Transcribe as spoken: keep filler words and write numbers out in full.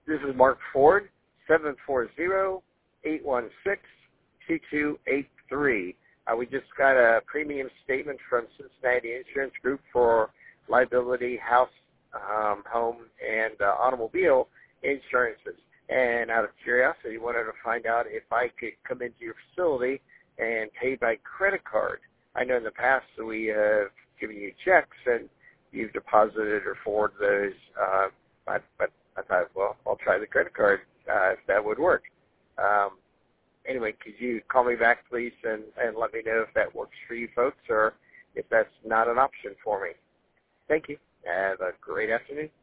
This is Mark Ford, seven four zero, eight one six, two two eight three. Uh, we just got a premium statement from Cincinnati Insurance Group for liability, house, um, home, and uh, automobile insurances. And out of curiosity, wanted to find out if I could come into your facility and pay by credit card. I know in the past we have given you checks and you've deposited or forwarded those, uh, but, but I thought, well, I'll try the credit card uh, if that would work. Um, anyway, could you call me back, please, and, and let me know if that works for you folks or if that's not an option for me. Thank you. Have a great afternoon.